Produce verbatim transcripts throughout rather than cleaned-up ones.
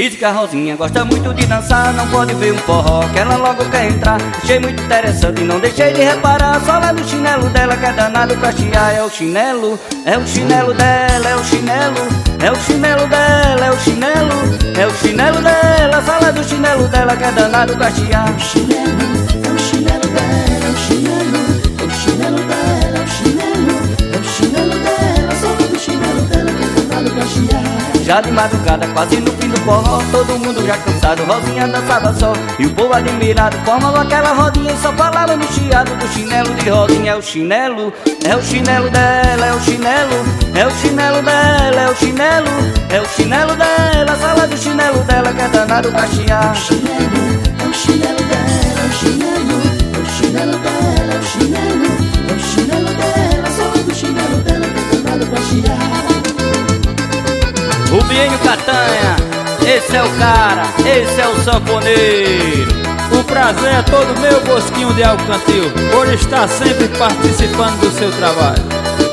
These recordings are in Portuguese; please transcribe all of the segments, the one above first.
Diz que a Rosinha gosta muito de dançar, não pode ver um forró, que ela logo quer entrar. Achei muito interessante, não deixei de reparar. Só lá do chinelo dela que é danado pra chiar. É o chinelo, é o chinelo dela, é o chinelo, é o chinelo dela, é o chinelo, é o chinelo dela. Só lá do chinelo dela que é danado pra chiar. É o chinelo, é o chinelo dela, é o chinelo, é o chinelo dela, é o chinelo, é o chinelo dela. Só lá do chinelo dela que é danado pra chiar. Já de madrugada, quase no fim do forró, todo mundo já cansado, Rosinha dançava só. E o povo admirado formava aquela rodinha e só falava no chiado do chinelo de Rosinha. É o chinelo, é o chinelo dela, é o chinelo, é o chinelo dela, é o chinelo, é o chinelo dela. Sala do chinelo dela que é danado pra chiar. É o chinelo, é o chinelo dela, é o chinelo, é o chinelo dela, é o chinelo, é o chinelo dela. Sala do chinelo dela que é danado pra chiar. Rubinho Catanha, esse é o cara, esse é o sanfoneiro. O prazer é todo meu, Bosquinho de Alcantil, por estar sempre participando do seu trabalho.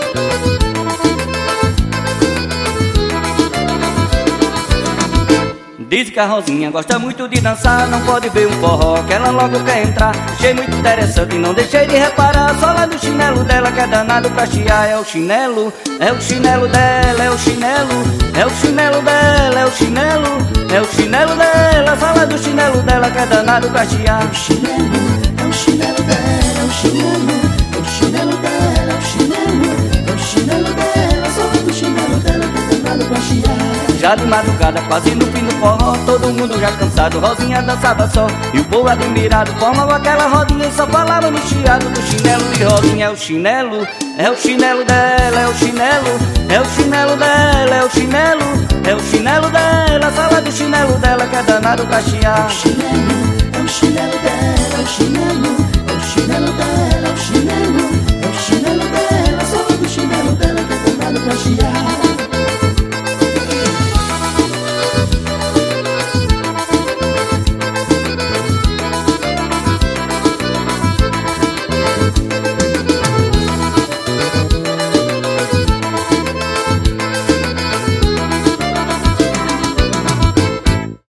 Diz que a Rosinha gosta muito de dançar, não pode ver um forró, que ela logo quer entrar. Achei muito interessante, não deixei de reparar. Só lá do chinelo dela que é danado pra chiar. É o chinelo, é o chinelo dela, é o chinelo, é o chinelo dela, é o chinelo, é o chinelo dela. Só lá do chinelo dela que é danado pra chiar. É o chinelo, é o chinelo dela, é o chinelo, é o chinelo dela, é o chinelo, é o chinelo dela. Só lá do chinelo dela que é danado pra chiar. Já de madrugada, quase no fim do forró, todo mundo já cansado, Rosinha dançava só. E o povo admirado formava aquela rodinha e só falava no chiado do chinelo de Rosinha. É o chinelo, é o chinelo dela, é o chinelo, é o chinelo dela, é o chinelo, é o chinelo dela. Sala do chinelo dela que é danado pra chiar. É o chinelo, é o chinelo dela, é o chinelo,